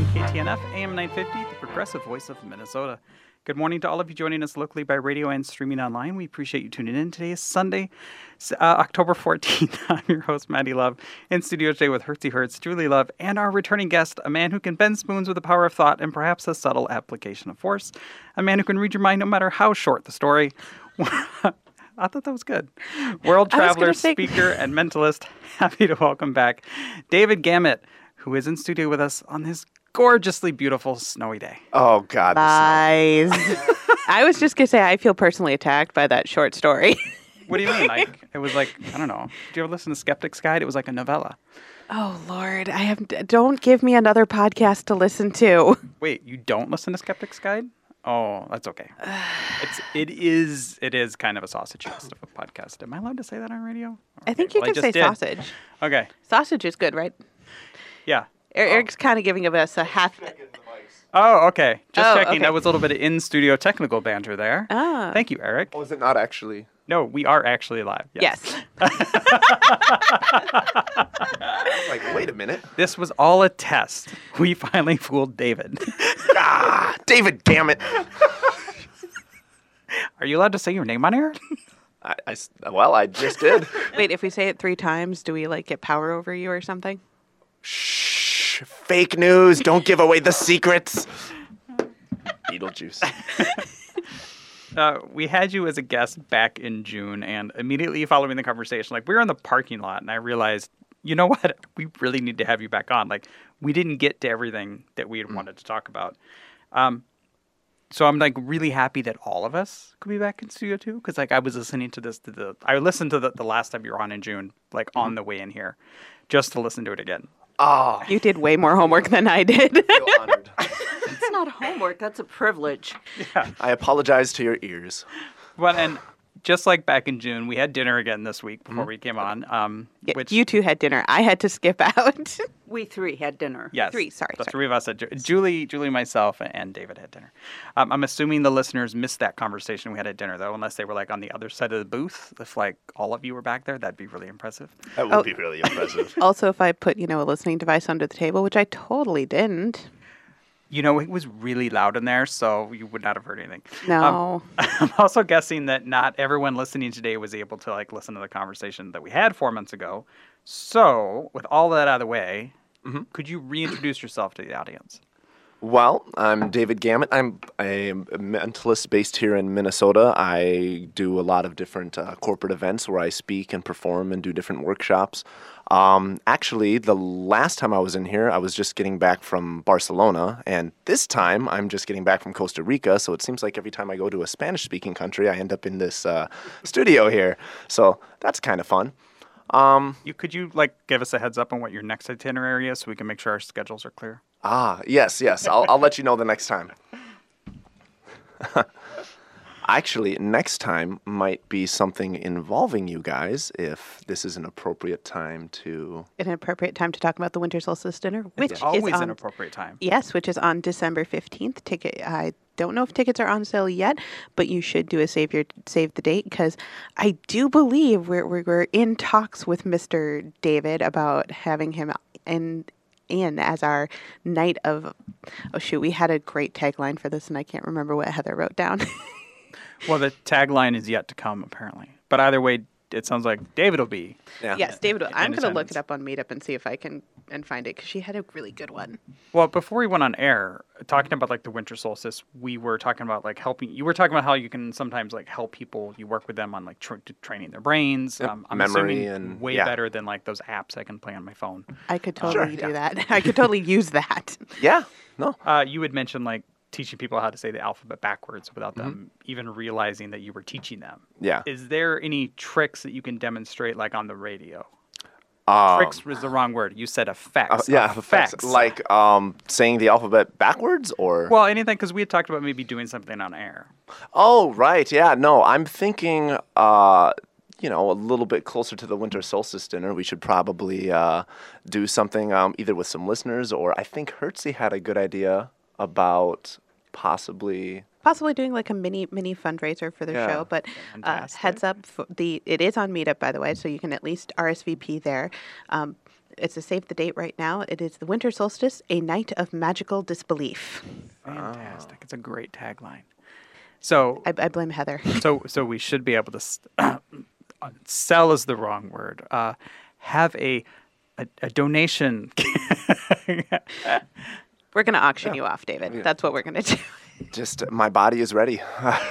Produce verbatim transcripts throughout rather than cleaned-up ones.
K T N F, A M nine fifty, the progressive voice of Minnesota. Good morning to all of you joining us locally by radio and streaming online. We appreciate you tuning in. Today is Sunday, uh, October fourteenth. I'm your host, Maddie Love, in studio today with Hertzie Hertz, Julie Love, and our returning guest, a man who can bend spoons with the power of thought and perhaps a subtle application of force. A man who can read your mind no matter how short the story. I thought that was good. World traveler, say... speaker, and mentalist. Happy to welcome back David Gamet, who is in studio with us on this gorgeously beautiful snowy day. Oh, God. Lies. I was just going to say, I feel personally attacked by that short story. What do you mean? Like, it was like, I don't know. Did you ever listen to Skeptic's Guide? It was like a novella. Oh, Lord. I have. Don't give me another podcast to listen to. Wait, you don't listen to Skeptic's Guide? Oh, that's okay. It's it is it is kind of a sausage fest of a podcast. Am I allowed to say that on radio? Okay. I think you well, can say did. sausage. Okay. Sausage is good, right? Yeah. Eric's oh. kind of giving us a half. Oh, okay. Just oh, checking. Okay. That was a little bit of in-studio technical banter there. Ah. Thank you, Eric. Oh, is it not actually? No, we are actually live. Yes. yes. Like, wait a minute. This was all a test. We finally fooled David. ah, David, damn it. Are you allowed to say your name on air? I, I, well, I just did. Wait, if we say it three times, do we like get power over you or something? Shh. Fake news. Don't give away the secrets. Beetlejuice. Uh, we had you as a guest back in June, and immediately following the conversation, like we were in the parking lot, and I realized, you know what, we really need to have you back on. Like we didn't get to everything that we had mm. wanted to talk about. Um, so I'm like really happy that all of us could be back in studio too, because like I was listening to this, to the I listened to the, the last time you were on in June, like mm. on the way in here, just to listen to it again. Oh, you did way more homework than I did. I feel honored. It's not homework. That's a privilege. Yeah. I apologize to your ears. Well, and just like back in June, we had dinner again this week before mm-hmm. we came on. Um, yeah, which you two had dinner. I had to skip out. We three had dinner. Yes. Three, sorry. The sorry. three of us had Julie, Julie, myself, and David had dinner. Um, I'm assuming the listeners missed that conversation we had at dinner, though, unless they were like on the other side of the booth. If like all of you were back there, that'd be really impressive. That would oh. be really impressive. Also, if I put, you know, a listening device under the table, which I totally didn't. You know, it was really loud in there, so you would not have heard anything. No. Um, I'm also guessing that not everyone listening today was able to like listen to the conversation that we had four months ago. So, with all that out of the way, mm-hmm. could you reintroduce yourself to the audience? Well, I'm David Gamet. I'm a mentalist based here in Minnesota. I do a lot of different uh, corporate events where I speak and perform and do different workshops. Um, actually, the last time I was in here, I was just getting back from Barcelona, and this time I'm just getting back from Costa Rica, so it seems like every time I go to a Spanish-speaking country, I end up in this uh, studio here. So that's kind of fun. Um, you Could you, like, give us a heads up on what your next itinerary is so we can make sure our schedules are clear? Ah, yes, yes. I'll, I'll let you know the next time. Actually, next time might be something involving you guys, if this is an appropriate time to... An appropriate time to talk about the Winter Solstice Dinner, which it's is always on, an appropriate time. Yes, which is on December fifteenth. Ticket. I don't know if tickets are on sale yet, but you should do a save your save the date, because I do believe we're we're in talks with Mister David about having him in in as our night of. Oh shoot, we had a great tagline for this, and I can't remember what Heather wrote down. Well, the tagline is yet to come, apparently. But either way, it sounds like David will be. Yeah. Yes, David will. I'm going to look attendance. it up on Meetup and see if I can and find it, because she had a really good one. Well, before we went on air, talking about like the winter solstice, we were talking about like helping. You were talking about how you can sometimes like help people. You work with them on like tra- training their brains. Yep. Um, I'm Memory assuming and way yeah. better than like those apps I can play on my phone. I could totally Sure, do yeah. that. I could totally use that. Yeah, no. Uh, you had mentioned like teaching people how to say the alphabet backwards without Mm-hmm. them even realizing that you were teaching them. Yeah. Is there any tricks that you can demonstrate like on the radio? Um, Tricks was the wrong word. You said effects. Uh, yeah, effects. effects. Like um, saying the alphabet backwards, or... Well, anything, because we had talked about maybe doing something on air. Oh, right, yeah, no, I'm thinking, uh, you know, a little bit closer to the Winter Solstice Dinner, we should probably uh, do something um, either with some listeners, or I think Hertzie had a good idea about possibly... Possibly doing like a mini mini fundraiser for the Yeah. show, but uh, Fantastic. heads up, for the it is on Meetup, by the way, so you can at least R S V P there. Um, it's a save the date right now. It is the winter solstice, a night of magical disbelief. Fantastic. It's a great tagline. So, I, I blame Heather. so, so we should be able to st- sell is the wrong word. Uh, have a, a, a donation. We're going to auction you off, David. Yeah. That's what we're going to do. Just uh, my body is ready.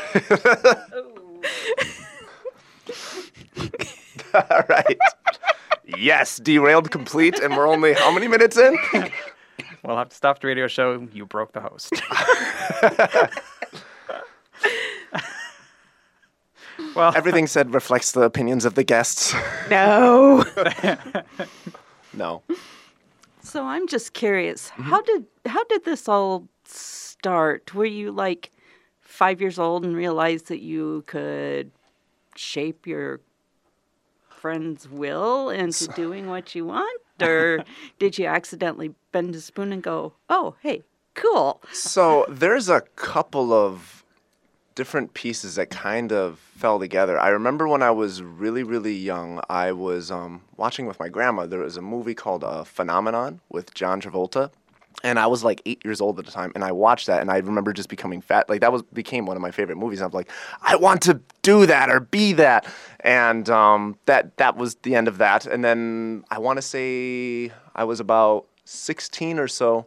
All right. Yes, derailed complete, and we're only how many minutes in? We'll have to stop the radio show. You broke the host. Well, Everything said reflects the opinions of the guests. No. No. So I'm just curious, how did how did this all start? Were you like five years old and realized that you could shape your friend's will into doing what you want? Or did you accidentally bend a spoon and go, oh, hey, cool? So there's a couple of different pieces that kind of fell together. I remember when I was really, really young, I was um, watching with my grandma. There was a movie called uh, Phenomenon with John Travolta. And I was like eight years old at the time, and I watched that, and I remember just becoming fat. Like that was became one of my favorite movies. I'm like, I want to do that or be that, and um, that that was the end of that. And then I want to say I was about sixteen or so.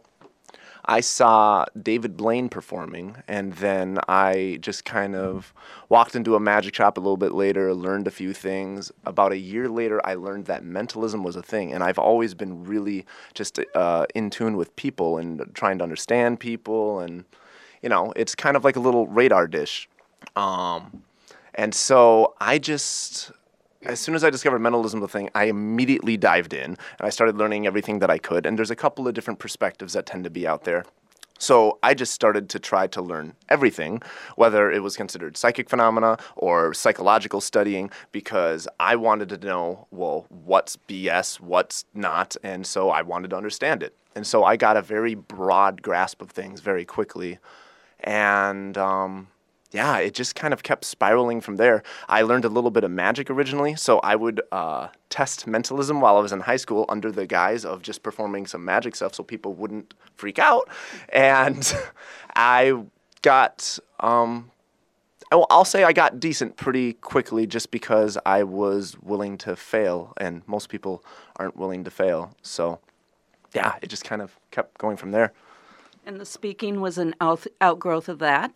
I saw David Blaine performing, and then I just kind of walked into a magic shop a little bit later, learned a few things. About a year later, I learned that mentalism was a thing, and I've always been really just uh, in tune with people and trying to understand people, and, you know, it's kind of like a little radar dish. Um, and so I just... As soon as I discovered mentalism was a thing, I immediately dived in, and I started learning everything that I could. And there's a couple of different perspectives that tend to be out there. So I just started to try to learn everything, whether it was considered psychic phenomena or psychological studying, because I wanted to know, well, what's B S, what's not, and so I wanted to understand it. And so I got a very broad grasp of things very quickly. And... Um, Yeah, it just kind of kept spiraling from there. I learned a little bit of magic originally, so I would uh, test mentalism while I was in high school under the guise of just performing some magic stuff so people wouldn't freak out. And I got, um, well, I'll say I got decent pretty quickly just because I was willing to fail, and most people aren't willing to fail. So, yeah, it just kind of kept going from there. And the speaking was an out- outgrowth of that?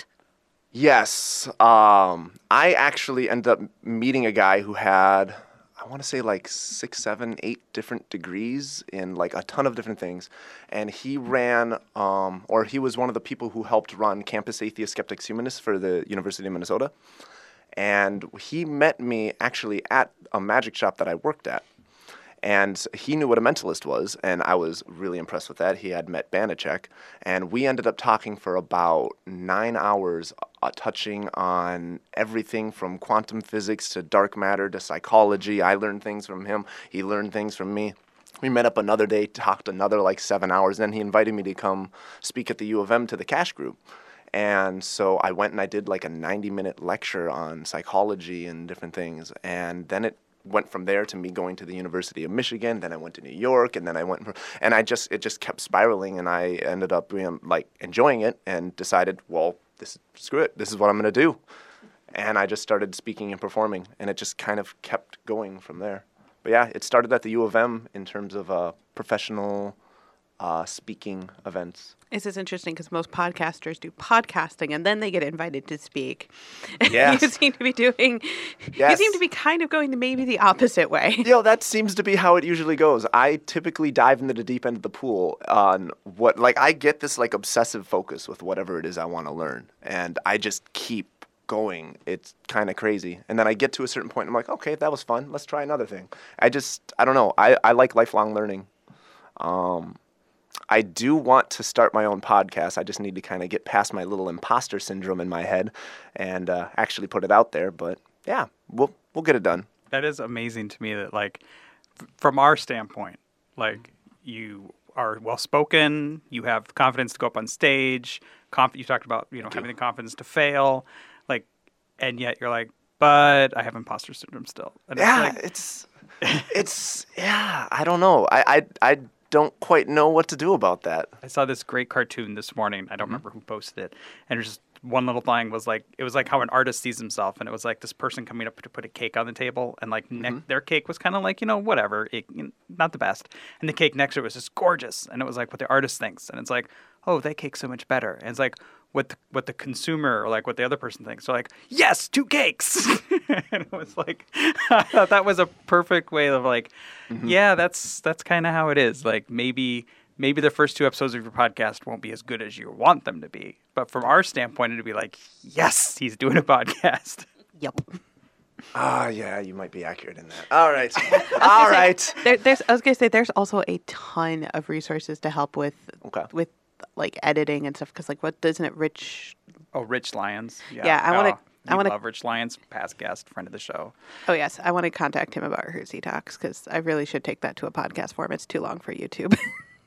Yes. Um, I actually ended up meeting a guy who had, I want to say like six, seven, eight different degrees in like a ton of different things. And he ran, um, or he was one of the people who helped run Campus Atheist Skeptics Humanists for the University of Minnesota. And he met me actually at a magic shop that I worked at. And he knew what a mentalist was, and I was really impressed with that. He had met Banachek, and we ended up talking for about nine hours, uh, touching on everything from quantum physics to dark matter to psychology. I learned things from him. He learned things from me. We met up another day, talked another like seven hours. Then he invited me to come speak at the U of M to the Cash Group. And so I went and I did like a ninety-minute lecture on psychology and different things, and then it went from there to me going to the University of Michigan. Then I went to New York, and then I went, and I just it just kept spiraling, and I ended up being, like enjoying it, and decided, well, this screw it, this is what I'm gonna do, and I just started speaking and performing, and it just kind of kept going from there. But yeah, it started at the U of M in terms of uh, professional uh, speaking events. This is interesting because most podcasters do podcasting and then they get invited to speak. Yes. You seem to be doing, Yes. you seem to be kind of going the, maybe the opposite way. You know, that seems to be how it usually goes. I typically dive into the deep end of the pool on what, like, I get this, like, obsessive focus with whatever it is I want to learn. And I just keep going. It's kind of crazy. And then I get to a certain point, and I'm like, okay, that was fun. Let's try another thing. I just, I don't know. I, I like lifelong learning. Um, I do want to start my own podcast. I just need to kind of get past my little imposter syndrome in my head and uh, actually put it out there. But yeah, we'll we'll get it done. That is amazing to me that, like, f- from our standpoint, like, you are well-spoken, you have confidence to go up on stage, conf- you talked about, you know, having the confidence to fail, like, and yet you're like, but I have imposter syndrome still. And Yeah, it's, like, it's it's, yeah, I don't know. I, I, I don't quite know what to do about that. I saw this great cartoon this morning. I don't remember who posted it. And it was just one little thing was like, it was like how an artist sees himself. And it was like this person coming up to put a cake on the table. And like ne- Mm-hmm. their cake was kind of like, you know, whatever, it, you know, not the best. And the cake next to it was just gorgeous. And it was like what the artist thinks. And it's like, oh, that cake's so much better. And it's like what the, what the consumer or like what the other person thinks. So like, yes, two cakes. And it was like, I thought that was a perfect way of like, mm-hmm. yeah, that's that's kind of how it is. Like maybe maybe the first two episodes of your podcast won't be as good as you want them to be. But from our standpoint, it'd be like, yes, he's doing a podcast. Yep. Ah, uh, yeah, you might be accurate in that. All right. All right. There, there's, I was going to say, there's also a ton of resources to help with, okay. with like editing and stuff. Because like, what doesn't it, Rich? Oh, Rich Lyons. Yeah, yeah I want to. Oh, I want to love Rich Lyons, past guest, friend of the show. Oh yes, I want to contact him about Hersey Talks because I really should take that to a podcast form. It's too long for YouTube.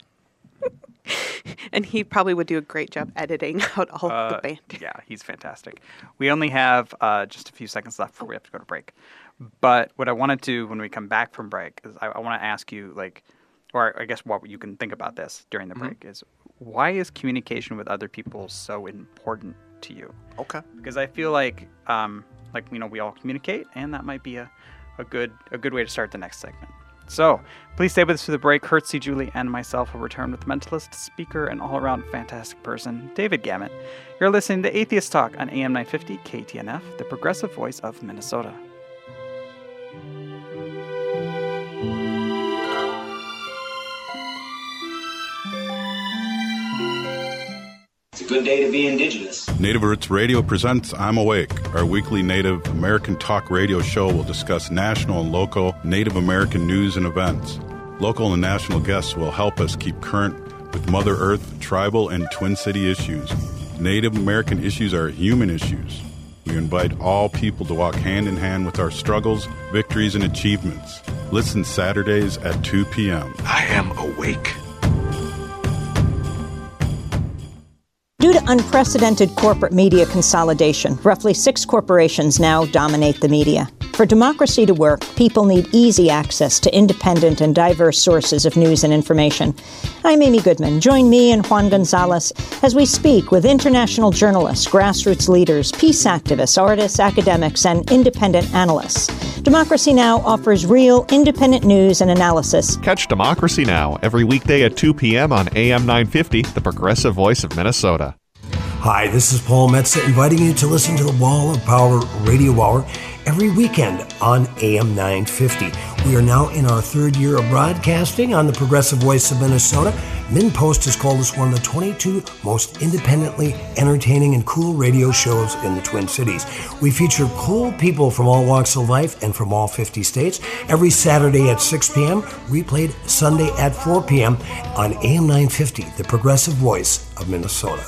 And he probably would do a great job editing out all uh, the banter. Yeah, he's fantastic. We only have uh, just a few seconds left before we have to go to break. But what I want to do when we come back from break is I, I want to ask you, like, or I guess what you can think about this during the mm-hmm. break is, why is communication with other people so important to you? Okay. Because I feel like, um, like you know, we all communicate, and that might be a, a good a good way to start the next segment. So please stay with us through the break. Hertzie, Julie, and myself will return with mentalist, speaker, and all-around fantastic person, David Gamet. You're listening to Atheist Talk on A M nine fifty K T N F, the progressive voice of Minnesota. It's a good day to be Indigenous. Native Roots Radio presents I'm Awake. Our weekly Native American talk radio show will discuss national and local Native American news and events. Local and national guests will help us keep current with Mother Earth, tribal, and Twin City issues. Native American issues are human issues. We invite all people to walk hand in hand with our struggles, victories, and achievements. Listen Saturdays at two p.m. I am awake. Due to unprecedented corporate media consolidation, roughly six corporations now dominate the media. For democracy to work, people need easy access to independent and diverse sources of news and information. I'm Amy Goodman. Join me and Juan Gonzalez as we speak with international journalists, grassroots leaders, peace activists, artists, academics, and independent analysts. Democracy Now! Offers real, independent news and analysis. Catch Democracy Now! Every weekday at two p.m. on A M nine fifty, the progressive voice of Minnesota. Hi, this is Paul Metza inviting you to listen to the Wall of Power Radio Hour every weekend on A M nine fifty. We are now in our third year of broadcasting on the progressive voice of Minnesota. MinnPost has called us one of the twenty-two most independently entertaining and cool radio shows in the Twin Cities. We feature cool people from all walks of life and from all fifty states every Saturday at six p.m., replayed Sunday at four p.m. on A M nine fifty, the progressive voice of Minnesota.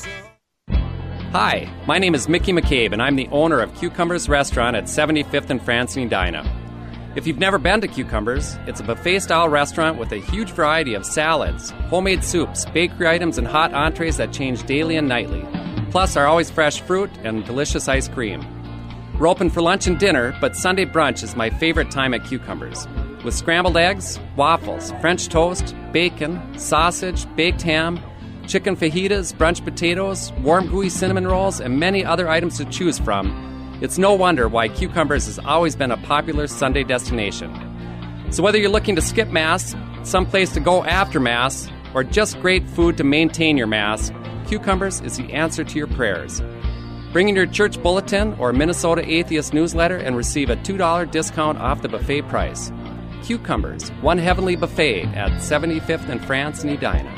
Hi, my name is Mickey McCabe, and I'm the owner of Cucumbers Restaurant at seventy-fifth and France and Edina. If you've never been to Cucumbers, it's a buffet-style restaurant with a huge variety of salads, homemade soups, bakery items, and hot entrees that change daily and nightly, plus our always fresh fruit and delicious ice cream. We're open for lunch and dinner, but Sunday brunch is my favorite time at Cucumbers, with scrambled eggs, waffles, French toast, bacon, sausage, baked ham, chicken fajitas, brunch potatoes, warm gooey cinnamon rolls, and many other items to choose from. It's no wonder why Cucumbers has always been a popular Sunday destination. So whether you're looking to skip Mass, someplace to go after Mass, or just great food to maintain your Mass, Cucumbers is the answer to your prayers. Bring in your church bulletin or Minnesota Atheist newsletter and receive a two dollars discount off the buffet price. Cucumbers, one heavenly buffet at seventy-fifth and France in Edina.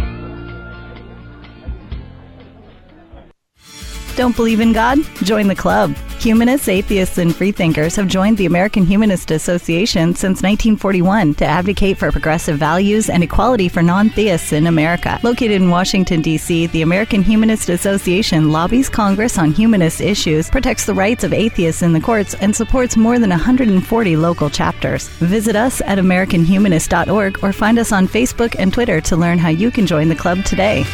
Don't believe in God? Join the club. Humanists, atheists, and freethinkers have joined the American Humanist Association since nineteen forty-one to advocate for progressive values and equality for non-theists in America. Located in Washington, D C, the American Humanist Association lobbies Congress on humanist issues, protects the rights of atheists in the courts, and supports more than one hundred forty local chapters. Visit us at american humanist dot org or find us on Facebook and Twitter to learn how you can join the club today.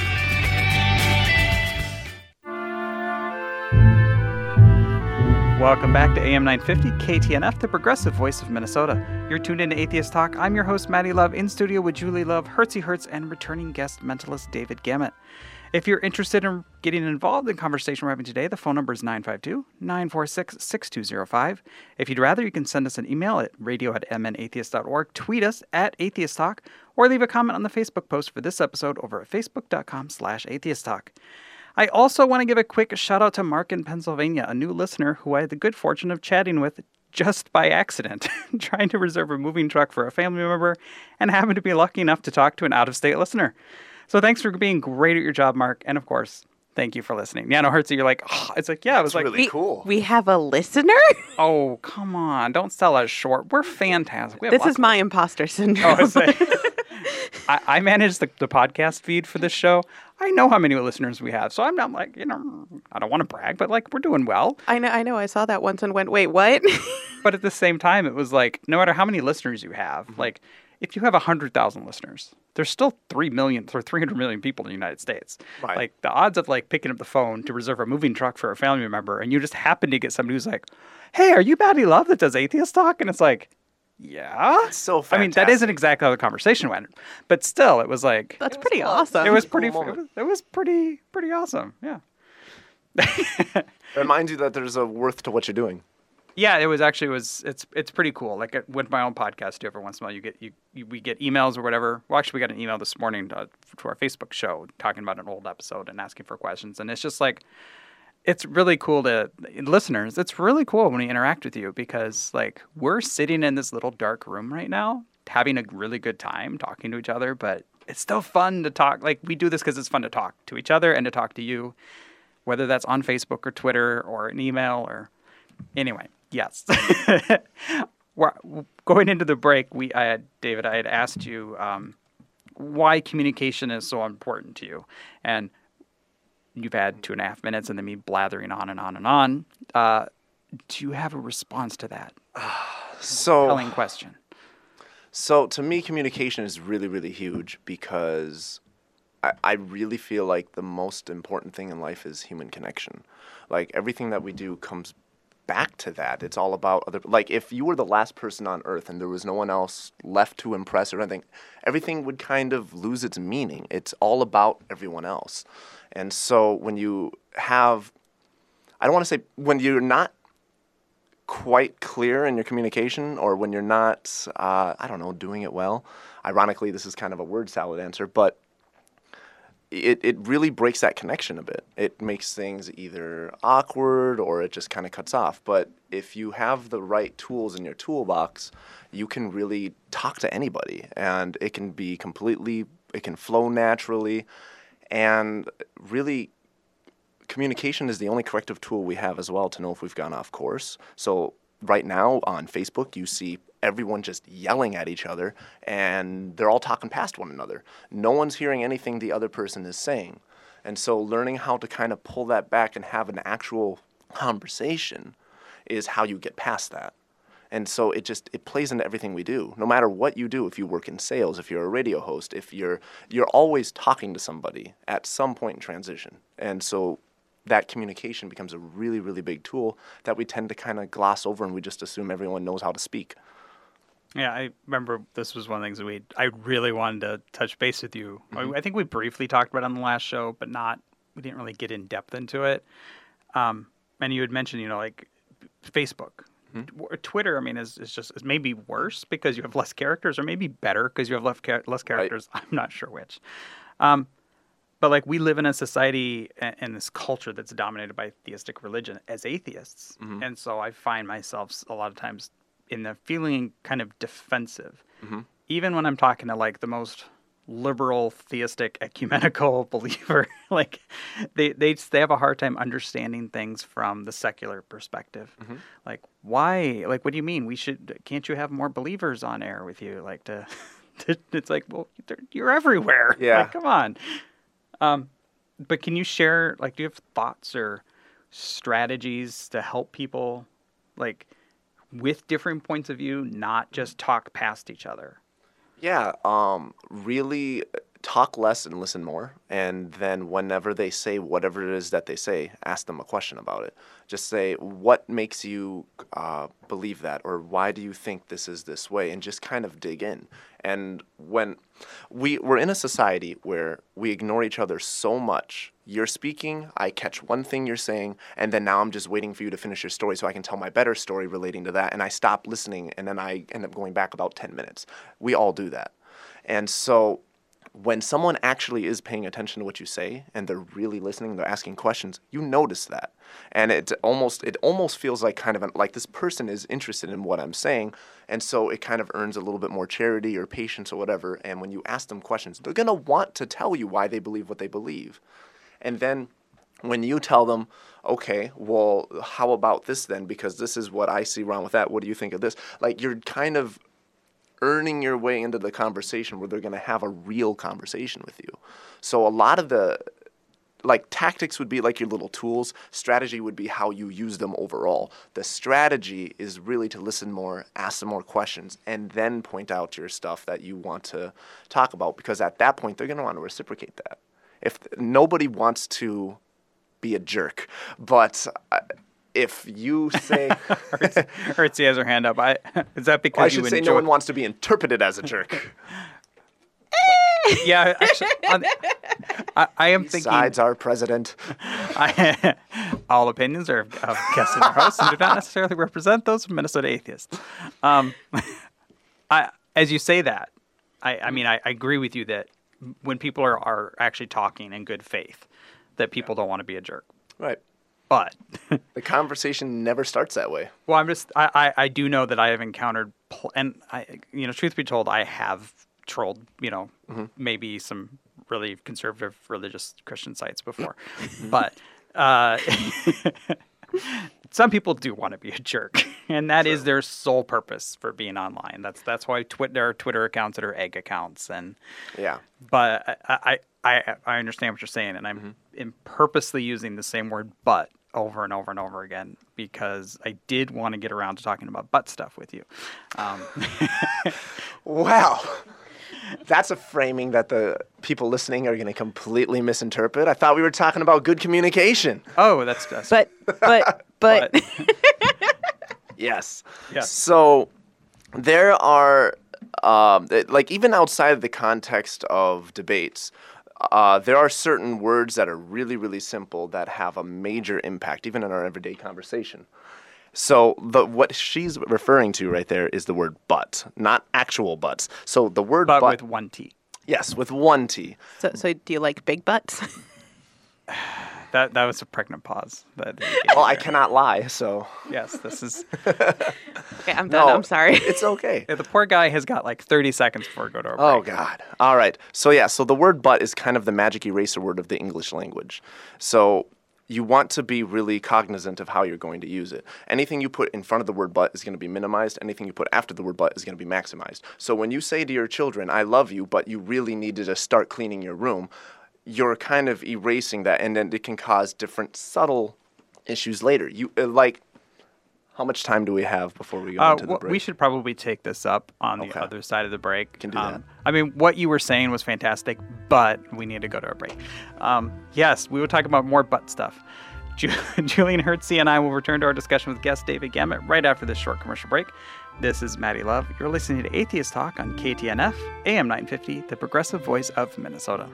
welcome back to A M nine fifty K T N F, the progressive voice of Minnesota. You're tuned in to Atheist Talk. I'm your host, Maddie Love, in studio with Julie Love, Hertzie Hertz, and returning guest mentalist David Gamet. If you're interested in getting involved in the conversation we're having today, the phone number is nine five two, nine four six, six two zero five. If you'd rather, you can send us an email at radio at m n atheist dot org, tweet us at Atheist Talk, or leave a comment on the Facebook post for this episode over at facebook.com slash atheist talk. I also want to give a quick shout out to Mark in Pennsylvania, a new listener who I had the good fortune of chatting with just by accident, trying to reserve a moving truck for a family member, and happened to be lucky enough to talk to an out-of-state listener. So thanks for being great at your job, Mark, and of course, thank you for listening. Yeah, no, Hertzie, you're like, oh, it's like, yeah, it was That's like, really we, cool. We have a listener? Oh, come on, don't sell us short. We're fantastic. We have This lots is of- my imposter syndrome. Oh, I say. I, I manage the, the podcast feed for this show. I know how many listeners we have, so I'm not like, you know, I don't want to brag, but like we're doing well. I know, I know. I saw that once and went, wait, what? But at the same time, it was like, no matter how many listeners you have, like if you have one hundred thousand listeners, there's still three million or three hundred million people in the United States. Right. Like the odds of like picking up the phone to reserve a moving truck for a family member, and you just happen to get somebody who's like, hey, are you Maddie Love that does Atheist Talk? And it's like, yeah. It's so I mean, that fantastic. isn't exactly how the conversation went, but still, it was like, That's pretty awesome. it was pretty, cool it moment. was, it was pretty, pretty awesome. Yeah. It reminds you that there's a worth to what you're doing. Yeah, it was actually it was it's it's pretty cool. Like it- with my own podcast, too, every once in a while you get you, you we get emails or whatever. Well, actually, we got an email this morning to, to our Facebook show talking about an old episode and asking for questions, and it's just like it's really cool to listeners. It's really cool when we interact with you because like we're sitting in this little dark room right now, having a really good time talking to each other, but it's still fun to talk. Like we do this because it's fun to talk to each other and to talk to you, whether that's on Facebook or Twitter or an email or anyway. Yes. We're, going into the break, we, I had, David, I had asked you um, why communication is so important to you. And you've had two and a half minutes and then me blathering on and on and on. Uh, do you have a response to that? So, Compelling question. so to me, communication is really, really huge because I, I really feel like the most important thing in life is human connection. Like everything that we do comes back to that. It's all about other, like if you were the last person on earth and there was no one else left to impress or anything, everything would kind of lose its meaning. It's all about everyone else. And so when you have, I don't want to say, when you're not quite clear in your communication or when you're not, uh, I don't know, doing it well, ironically, this is kind of a word salad answer, but It, it really breaks that connection a bit. It makes things either awkward or it just kind of cuts off. But if you have the right tools in your toolbox, you can really talk to anybody. And it can be completely, it can flow naturally. And really, communication is the only corrective tool we have as well to know if we've gone off course. So right now on Facebook, you see everyone just yelling at each other, and they're all talking past one another. No one's hearing anything the other person is saying. And so learning how to kind of pull that back and have an actual conversation is how you get past that. And so it just, it plays into everything we do. No matter what you do, if you work in sales, if you're a radio host, if you're, you're always talking to somebody at some point in transition. And so that communication becomes a really, really big tool that we tend to kind of gloss over and we just assume everyone knows how to speak. Yeah, I remember this was one of the things that we I really wanted to touch base with you. Mm-hmm. I, I think we briefly talked about it on the last show, but not we didn't really get in depth into it. Um, and you had mentioned, you know, like Facebook, Mm-hmm. Or Twitter. I mean, is is just is maybe worse because you have less characters, or maybe better because you have less char- less characters. Right. I'm not sure which. Um, but like we live in a society and, and this culture that's dominated by theistic religion as atheists, Mm-hmm. and so I find myself a lot of times in the feeling kind of defensive, Mm-hmm. even when I'm talking to like the most liberal, theistic, ecumenical believer. Like they, they they have a hard time understanding things from the secular perspective. Mm-hmm. Like why? Like what do you mean? We should? Can't you have more believers on air with you? Like to, to it's like well, you're everywhere. Yeah. Like, come on. Um, but can you share? Like, do you have thoughts or strategies to help people, like, with different points of view, not just talk past each other? Yeah, um, really talk less and listen more. And then whenever they say whatever it is that they say, ask them a question about it. Just say, what makes you uh, believe that? Or why do you think this is this way? And just kind of dig in. And when we, we're in a society where we ignore each other so much, you're speaking, I catch one thing you're saying, and then now I'm just waiting for you to finish your story so I can tell my better story relating to that. And I stop listening, and then I end up going back about ten minutes. We all do that. And so when someone actually is paying attention to what you say and they're really listening, they're asking questions, you notice that. And it almost it almost feels like kind of an, like this person is interested in what I'm saying, and so it kind of earns a little bit more charity or patience or whatever. And when you ask them questions, they're going to want to tell you why they believe what they believe. And then when you tell them, okay, well, how about this then? Because this is what I see wrong with that. What do you think of this? Like, you're kind of earning your way into the conversation where they're going to have a real conversation with you. So a lot of the, like, tactics would be like your little tools. Strategy would be how you use them overall. The strategy is really to listen more, ask some more questions, and then point out your stuff that you want to talk about, because at that point, they're going to want to reciprocate that. If nobody wants to be a jerk, but uh, if you say, Hertzie has her hand up. I is that because well, I you should enjoy... say no one wants to be interpreted as a jerk. Yeah, actually, on, I, I am thinking. Besides our president, I, all opinions are of guests and their hosts and do not necessarily represent those of Minnesota atheists. Um, I, as you say that, I, I mean, I, I agree with you that when people are, are actually talking in good faith, that people don't want to be a jerk. Right. But the conversation never starts that way. Well, I'm just, I, I, I do know that I have encountered, pl- and I, you know, truth be told, I have trolled, you know, mm-hmm. maybe some really conservative religious Christian sites before. But uh, some people do want to be a jerk, and that True. Is their sole purpose for being online. That's that's why twi- there are Twitter accounts that are egg accounts, and yeah. But I I, I, I understand what you're saying, and I'm, mm-hmm. I'm purposely using the same word "but" over and over and over again because I did want to get around to talking about butt stuff with you. Um. Wow. That's a framing that the people listening are going to completely misinterpret. I thought we were talking about good communication. Oh, that's... that's but, but, but... but. Yes. Yes. So there are, um, like, even outside of the context of debates, uh, there are certain words that are really, really simple that have a major impact, even in our everyday conversation. So the what she's referring to right there is the word but, not actual butts. So the word but, but with one T. Yes, with one T. So, so do you like big butts? that that was a pregnant pause. That well, I cannot lie. So yes, this is. Okay, I'm done. No, I'm sorry. It's okay. Yeah, the poor guy has got like thirty seconds before we go to our break. Oh God! All right. So yeah. So the word "but" is kind of the magic eraser word of the English language. So you want to be really cognizant of how you're going to use it. Anything you put in front of the word "but" is going to be minimized. Anything you put after the word "but" is going to be maximized. So when you say to your children, "I love you," but you really needed to start cleaning your room, you're kind of erasing that, and then it can cause different subtle issues later. You uh, like, how much time do we have before we go uh, into the well, break? We should probably take this up on okay. the other side of the break. Can do um, that. I mean, what you were saying was fantastic, but we need to go to a break. Um, yes, we will talk about more butt stuff. Ju- Julian Hertzie and I will return to our discussion with guest David Gamet right after this short commercial break. This is Maddie Love. You're listening to Atheist Talk on K T N F, A M nine fifty, the progressive voice of Minnesota.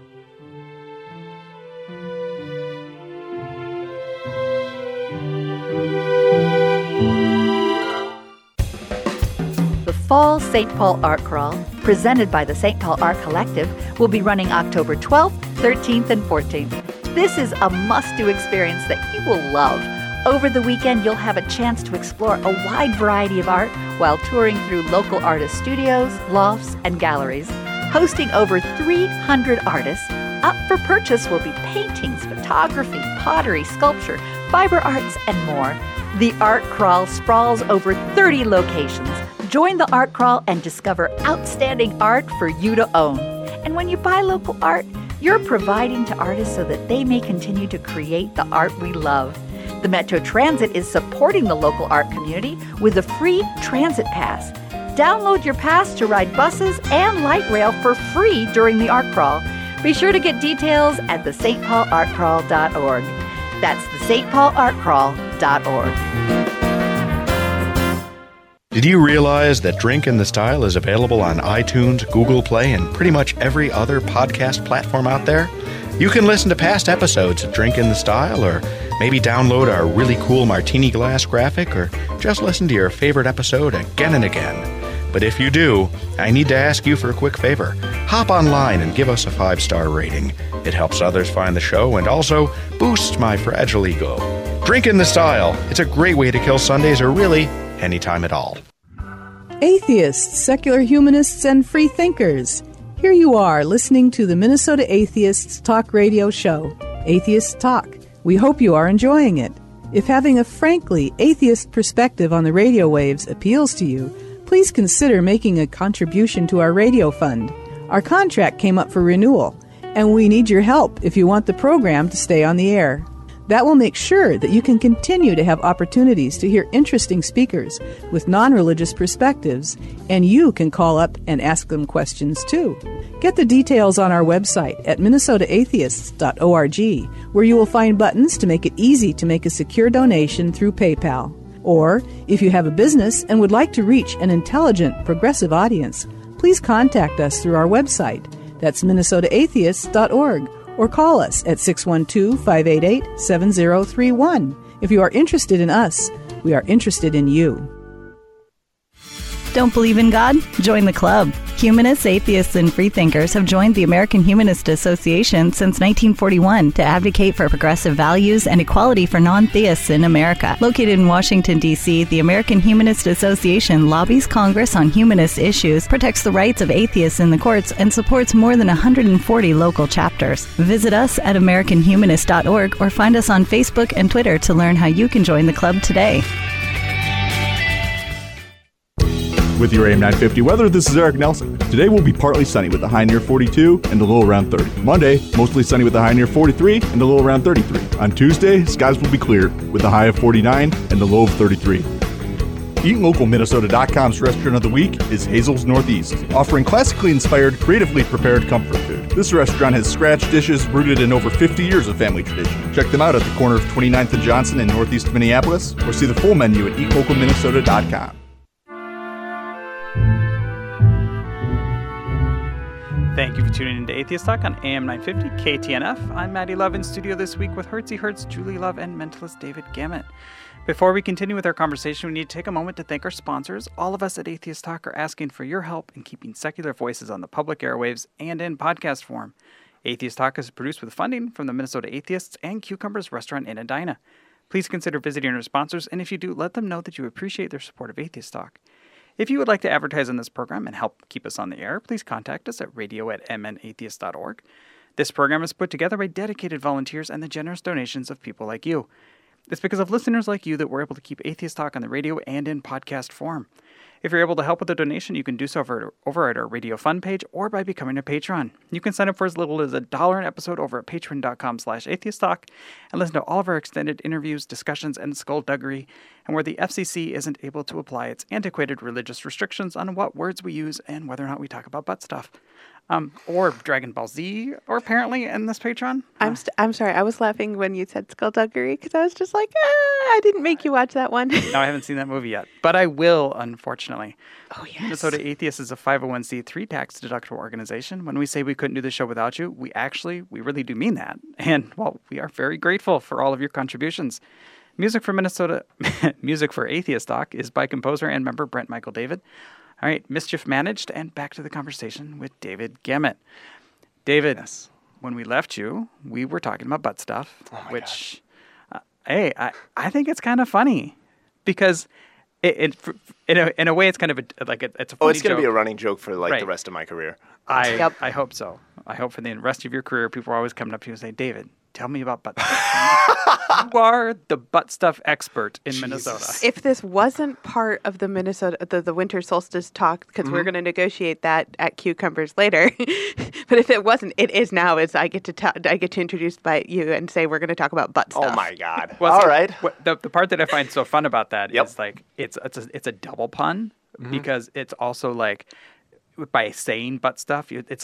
The Fall Saint Paul Art Crawl, presented by the Saint Paul Art Collective, will be running October twelfth, thirteenth, and fourteenth. This is a must-do experience that you will love. Over the weekend, you'll have a chance to explore a wide variety of art while touring through local artist studios, lofts, and galleries. Hosting over three hundred artists, up for purchase will be paintings, photography, pottery, sculpture, fiber arts, and more. The Art Crawl sprawls over thirty locations. Join the Art Crawl and discover outstanding art for you to own. And when you buy local art, you're providing to artists so that they may continue to create the art we love. The Metro Transit is supporting the local art community with a free transit pass. Download your pass to ride buses and light rail for free during the Art Crawl Be sure to get details at the s t paul art crawl dot org. That's the s t paul art crawl dot org. Did you realize that Drink in the Style is available on iTunes, Google Play, and pretty much every other podcast platform out there? You can listen to past episodes of Drink in the Style, or maybe download our really cool martini glass graphic, or just listen to your favorite episode again and again. But if you do, I need to ask you for a quick favor. Hop online and give us a five-star rating. It helps others find the show and also boosts my fragile ego. Drink in the Style. It's a great way to kill Sundays, or really anytime at all. Atheists, secular humanists, and free thinkers. Here you are listening to the Minnesota Atheists Talk Radio Show, Atheist Talk. We hope you are enjoying it. If having a frankly atheist perspective on the radio waves appeals to you, please consider making a contribution to our radio fund. Our contract came up for renewal, and we need your help if you want the program to stay on the air. That will make sure that you can continue to have opportunities to hear interesting speakers with non-religious perspectives, and you can call up and ask them questions too. Get the details on our website at minnesota atheists dot org, where you will find buttons to make it easy to make a secure donation through PayPal. Or, if you have a business and would like to reach an intelligent, progressive audience, please contact us through our website. That's minnesota atheists dot org. Or call us at six one two, five eight eight, seven zero three one. If you are interested in us, we are interested in you. Don't believe in God? Join the club. Humanists, atheists, and freethinkers have joined the American Humanist Association since nineteen forty-one to advocate for progressive values and equality for non-theists in America. Located in Washington, D C, the American Humanist Association lobbies Congress on humanist issues, protects the rights of atheists in the courts, and supports more than one hundred forty local chapters. Visit us at american humanist dot org or find us on Facebook and Twitter to learn how you can join the club today. With your A M nine fifty weather, this is Eric Nelson. Today will be partly sunny with a high near forty-two and a low around thirty. Monday, mostly sunny with a high near forty-three and a low around thirty-three. On Tuesday, skies will be clear with a high of forty-nine and a low of thirty-three. Eat Local Minnesota dot com's restaurant of the week is Hazel's Northeast, offering classically inspired, creatively prepared comfort food. This restaurant has scratch dishes rooted in over fifty years of family tradition. Check them out at the corner of twenty-ninth and Johnson in Northeast Minneapolis, or see the full menu at eat local minnesota dot com. Thank you for tuning in to Atheist Talk on A M nine fifty K T N F. I'm Maddie Love in studio this week with Hertzy Hertz, Julie Love, and mentalist David Gamet. Before we continue with our conversation, we need to take a moment to thank our sponsors. All of us at Atheist Talk are asking for your help in keeping secular voices on the public airwaves and in podcast form. Atheist Talk is produced with funding from the Minnesota Atheists and Cucumbers Restaurant in Edina. Please consider visiting our sponsors, and if you do, let them know that you appreciate their support of Atheist Talk. If you would like to advertise on this program and help keep us on the air, please contact us at radio at m n atheist dot org. This program is put together by dedicated volunteers and the generous donations of people like you. It's because of listeners like you that we're able to keep Atheist Talk on the radio and in podcast form. If you're able to help with a donation, you can do so over, over at our Radio Fund page or by becoming a patron. You can sign up for as little as a dollar an episode over at patreon dot com slash atheist talk and listen to all of our extended interviews, discussions, and skullduggery, and where the F C C isn't able to apply its antiquated religious restrictions on what words we use and whether or not we talk about butt stuff. Um, or Dragon Ball Z, or apparently in this Patreon. I'm Uh, st- I'm sorry. I was laughing when you said skullduggery because I was just like, ah, I didn't make you watch that one. No, I haven't seen that movie yet, but I will, unfortunately. Oh, yes. Minnesota Atheists is a five oh one c three tax-deductible organization. When we say we couldn't do the show without you, we actually, we really do mean that. And, well, we are very grateful for all of your contributions. Music for Minnesota, Music for Atheist Talk is by composer and member Brent Michael David. All right, Mischief managed, and back to the conversation with David Gamet. David, yes. When we left you, we were talking about butt stuff, oh my which, uh, hey, I, I think it's kind of funny because it, it in a in a way it's kind of a, like a, it's a funny Oh, it's going to joke. be a running joke for like Right. the rest of my career. I Yep. I hope so. I hope for the rest of your career, people are always coming up to you and say, David, tell me about butt stuff. You are the butt stuff expert in Minnesota. If this wasn't part of the Minnesota, the, the winter solstice talk, because we're Mhm. going to negotiate that at Cucumbers later, but if it wasn't, it is now. Is I get to ta- I get to introduce by you and say we're going to talk about butt stuff. Oh my God! Well, All see, right. What, the the part that I find so fun about that is Yep. like it's it's a, it's a double pun Mhm. because it's also like by saying butt stuff, you- it's like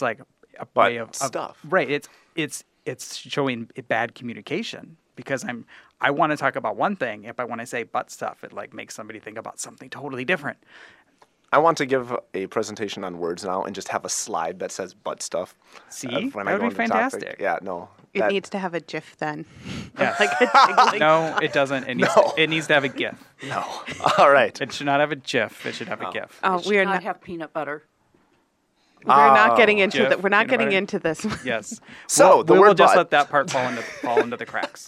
a But way of, of stuff. Right. It's it's it's showing bad communication because I'm I want to talk about one thing. If I want to say but stuff, it like makes somebody think about something totally different. I want to give a presentation on words now and just have a slide that says butt stuff. See? uh, when That I would go be into topic. fantastic. Yeah, no. It that- needs to have a GIF then. Yes. Like a jiggling- No, it doesn't. It needs, No. it needs to have a GIF. No. All right. It should not have a GIF. It should have a GIF. Oh, It we are should not not. have peanut butter. We're not getting Oh. into GIF, that. We're not peanut getting butter. into this. Yes. So, we'll, the we word will just but- let that part fall into fall into the cracks.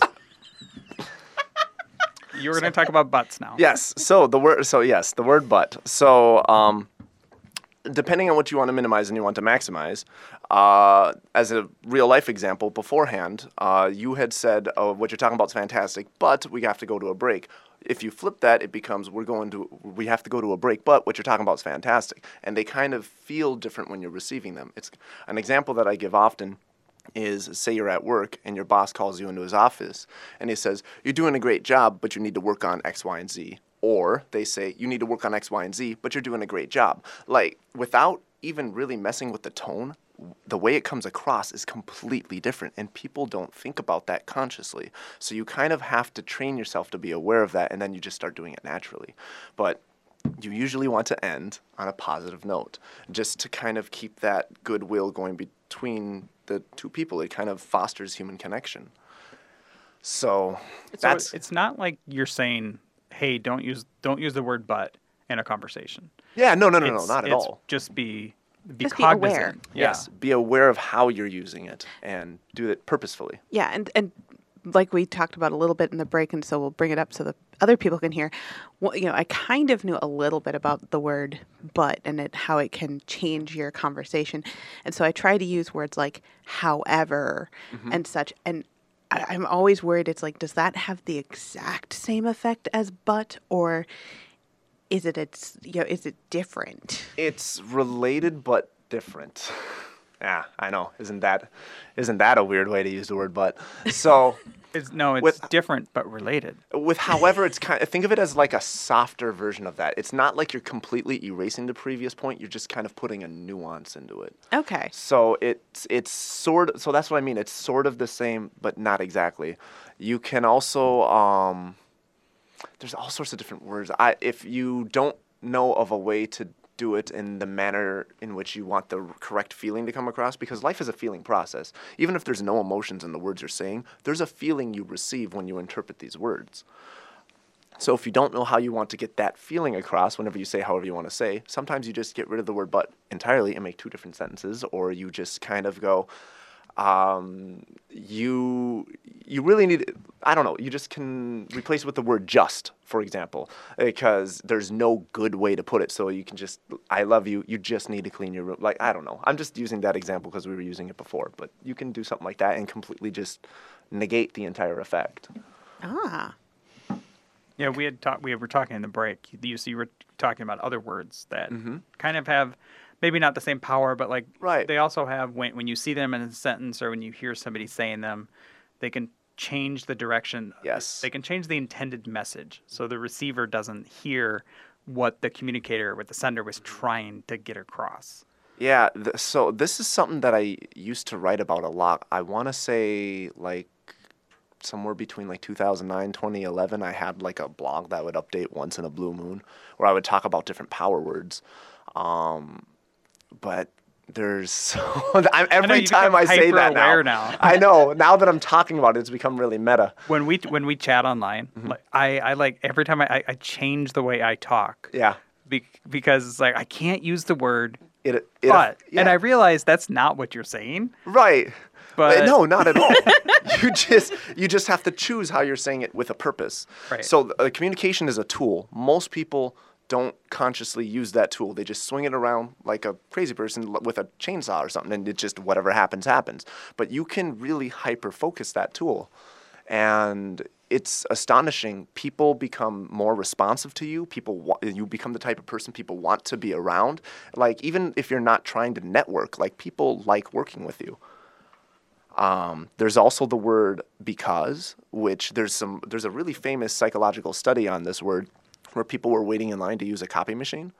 You were going to talk about butts now. Yes. So the word. So yes, the word but. So um, depending on what you want to minimize and you want to maximize, uh, as a real life example, beforehand, uh, you had said, "Oh, what you're talking about is fantastic, but we have to go to a break." If you flip that, it becomes we're going to we have to go to a break, but what you're talking about is fantastic, and they kind of feel different when you're receiving them. It's an example that I give often. Is say you're at work and your boss calls you into his office and he says, you're doing a great job, but you need to work on X, Y, and Z. Or they say, you need to work on X, Y, and Z, but you're doing a great job. Like, without even really messing with the tone, the way it comes across is completely different, and people don't think about that consciously. So you kind of have to train yourself to be aware of that, and then you just start doing it naturally. But you usually want to end on a positive note, just to kind of keep that goodwill going between the two people. It kind of fosters human connection. So So that's it's not like you're saying, "Hey, don't use don't use the word but in a conversation." yeah, no, no, no, no, It's- not at it's all. Just be be Just be cognizant. aware. Yeah. Yes, be aware of how you're using it and do it purposefully. Yeah, and and like we talked about a little bit in the break, and so we'll bring it up so the other people can hear. Well, you know, I kind of knew a little bit about the word "but" and it, how it can change your conversation, and so I try to use words like "however" and such. And I, I'm always worried. It's like, does that have the exact same effect as "but," or is it it's you know is it different? It's related but different. Yeah, I know. Isn't that isn't that a weird way to use the word but? So It's no, it's With- different but related. with however, it's kind of, think of it as like a softer version of that. It's not like you're completely erasing the previous point. You're just kind of putting a nuance into it. Okay. So it's it's sort of, so that's what I mean. It's sort of the same, but not exactly. You can also um, there's all sorts of different words. I if you don't know of a way to do it in the manner in which you want the correct feeling to come across, because life is a feeling process. Even if there's no emotions in the words you're saying, there's a feeling you receive when you interpret these words. So if you don't know how you want to get that feeling across whenever you say however you want to say, sometimes you just get rid of the word but entirely and make two different sentences, or you just kind of go, um, you you really need, I don't know, you just can replace it with the word just, for example, because there's no good way to put it. So you can just, I love you, you just need to clean your room. Like, I don't know. I'm just using that example because we were using it before, but you can do something like that and completely just negate the entire effect. Ah. Yeah, we had talked. We were talking in the break. You, you were talking about other words that kind of have maybe not the same power, but like Right. they also have when when you see them in a sentence or when you hear somebody saying them, they can change the direction. Yes. They can change the intended message, so the receiver doesn't hear what the communicator, what the sender was trying to get across. Yeah, th- so this is something that I used to write about a lot. I want to say like somewhere between like two thousand nine, twenty eleven, I had like a blog that would update once in a blue moon where I would talk about different power words. Um, but there's so I'm, every you time become I say that now, hyper-aware now. I know now that I'm talking about it, it's become really meta. When we when we chat online, Mm-hmm. like, I I like every time I, I, I change the way I talk. Yeah. Be, because it's like I can't use the word It, it but, yeah. and I realize that's not what you're saying. Right. But no, not at all. you just you just have to choose how you're saying it with a purpose. Right. So uh, communication is a tool. Most people don't consciously use that tool. They just swing it around like a crazy person l- with a chainsaw or something, and it just whatever happens happens. But you can really hyper focus that tool, and it's astonishing. People become more responsive to you. People wa- you become the type of person people want to be around. Like even if you're not trying to network, like people like working with you. Um, there's also the word because, which there's some there's a really famous psychological study on this word where people were waiting in line to use a copy machine.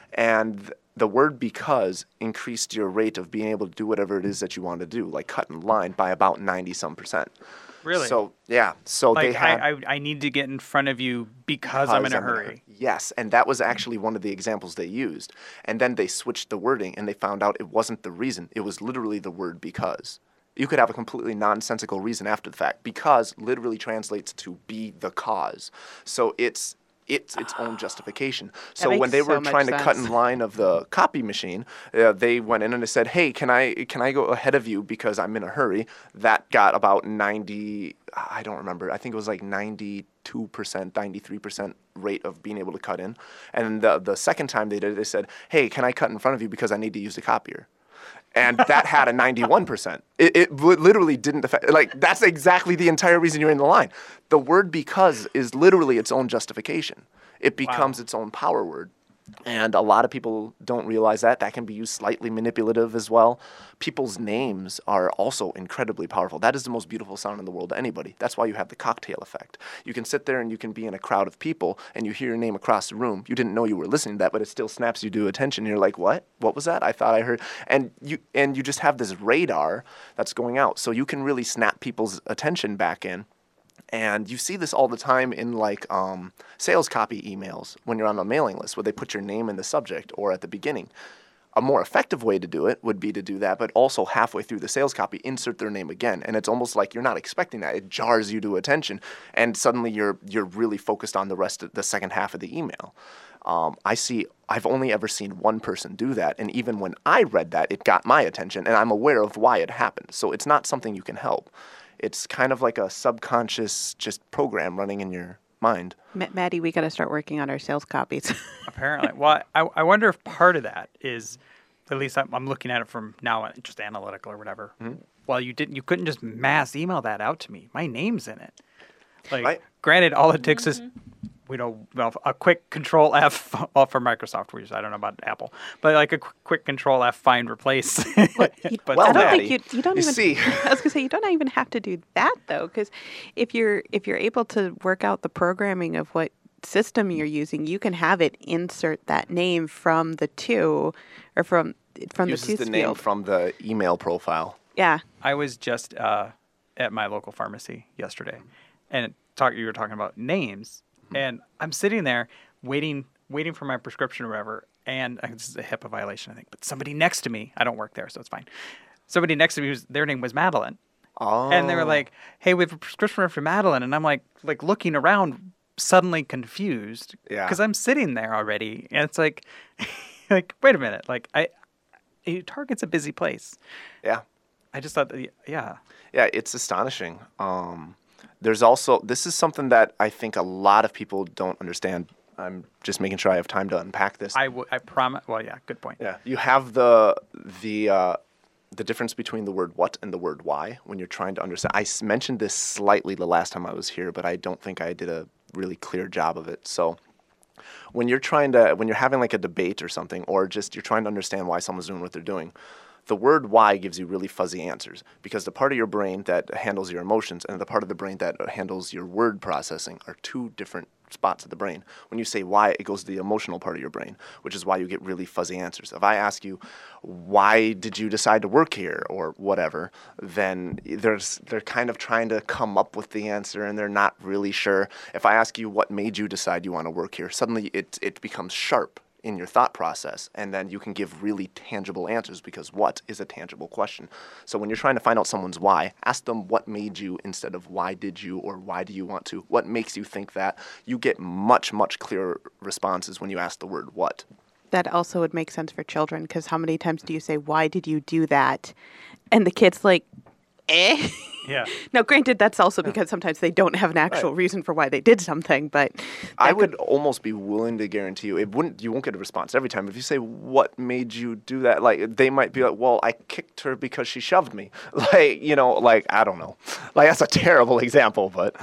And th- the word because increased your rate of being able to do whatever it is that you want to do, like cut in line, by about ninety some percent. Really? So, yeah. So like they had, I, I, I need to get in front of you because, because I'm in a hurry. Yes, and that was actually one of the examples they used. And then they switched the wording, and they found out it wasn't the reason. It was literally the word because. You could have a completely nonsensical reason after the fact. Because literally translates to be the cause. So it's it's its own justification. So when they were so trying to much cut in sense. line of the copy machine, uh, they went in and they said, hey, can I can I go ahead of you because I'm in a hurry? That got about ninety, I don't remember, I think it was like ninety-two percent, ninety-three percent rate of being able to cut in. And the, the second time they did it, they said, hey, can I cut in front of you because I need to use the copier? And that had a ninety-one percent. It, it li- literally didn't affect, like, that's exactly the entire reason you're in the line. The word because is literally its own justification. It becomes wow. its own power word. And a lot of people don't realize that. That can be used slightly manipulative as well. People's names are also incredibly powerful. That is the most beautiful sound in the world to anybody. That's why you have the cocktail effect. You can sit there and you can be in a crowd of people and you hear your name across the room. You didn't know you were listening to that, but it still snaps you to attention. You're like, what? What was that? I thought I heard. And you and you just have this radar that's going out. So you can really snap people's attention back in. And you see this all the time in like um, sales copy emails when you're on a mailing list where they put your name in the subject or at the beginning. A more effective way to do it would be to do that, but also halfway through the sales copy, insert their name again. And it's almost like you're not expecting that. It jars you to attention, and suddenly you're you're really focused on the rest of the second half of the email. Um, I see. I've only ever seen one person do that, and even when I read that, it got my attention, and I'm aware of why it happened. So it's not something you can help. It's kind of like a subconscious just program running in your mind. M- Maddie, we got to start working on our sales copies. Apparently. Well, I, I wonder if part of that is, at least I'm, I'm looking at it from now on, just analytical or whatever. Mm-hmm. Well, you didn't, you couldn't just mass email that out to me. My name's in it. Like, right. Granted, all it takes mm-hmm. is, we know, well, a quick Control F, well, for Microsoft, which I don't know about Apple, but like a qu- quick Control F, find, replace. Well, you, but well, I don't Maddie, think you, you don't you even. See. I was gonna say you don't even have to do that though, because if you're if you're able to work out the programming of what system you're using, you can have it insert that name from the to, or from from Uses the to the field. name from the email profile. Yeah. I was just uh, at my local pharmacy yesterday, and talk. You were talking about names. And I'm sitting there waiting waiting for my prescription or whatever, and uh, this is a HIPAA violation, I think, but somebody next to me, I don't work there, so it's fine. Somebody next to me, was, their name was Madeline. Oh. And they were like, hey, we have a prescription for Madeline. And I'm like, like looking around, suddenly confused. Yeah. Because I'm sitting there already. And it's like, like, wait a minute. Like, I, I, Target's a busy place. Yeah. I just thought, that, yeah. Yeah, it's astonishing. Um There's also, this is something that I think a lot of people don't understand. I'm just making sure I have time to unpack this. I, w- I promise. Well, yeah, good point. Yeah, you have the the uh, the difference between the word what and the word why when you're trying to understand. I s- mentioned this slightly the last time I was here, but I don't think I did a really clear job of it. So when you're trying to, when you're having like a debate or something, or just you're trying to understand why someone's doing what they're doing, the word why gives you really fuzzy answers because the part of your brain that handles your emotions and the part of the brain that handles your word processing are two different spots of the brain. When you say why, it goes to the emotional part of your brain, which is why you get really fuzzy answers. If I ask you, why did you decide to work here or whatever, then there's they're kind of trying to come up with the answer and they're not really sure. If I ask you what made you decide you want to work here, suddenly it it becomes sharp in your thought process, and then you can give really tangible answers because what is a tangible question. So when you're trying to find out someone's why, ask them what made you instead of why did you or why do you want to. What makes you think that? You get much, much clearer responses when you ask the word what. That also would make sense for children because how many times do you say, why did you do that? And the kid's like, eh? Yeah. Now, granted, that's also because sometimes they don't have an actual Right. reason for why they did something, but I would almost be willing to guarantee you it wouldn't. You won't get a response every time. If you say, "What made you do that?" Like they might be like, "Well, I kicked her because she shoved me." Like you know, like I don't know. Like that's a terrible example, but